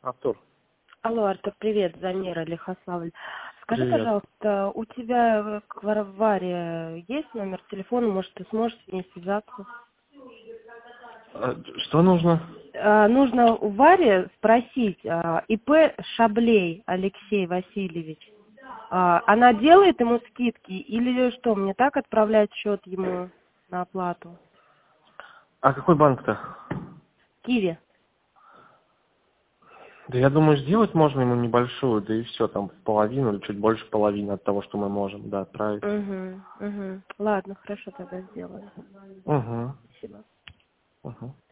Артур, Алло, Артур, привет, Замира, Лихославль. Скажи, привет. пожалуйста, у тебя к Варе есть номер телефона, может, ты сможешь с ней связаться? Что нужно? Нужно у Вари спросить, ИП Шаблей Алексей Васильевич, она делает ему скидки или что, мне так отправлять счет ему на оплату? А какой банк-то? Киви. Да я думаю, сделать можно ему небольшую, да и все, там в половину или чуть больше половины от того, что мы можем, да, отправить. Угу. Ладно, хорошо, тогда сделаю. Угу. Спасибо. Угу.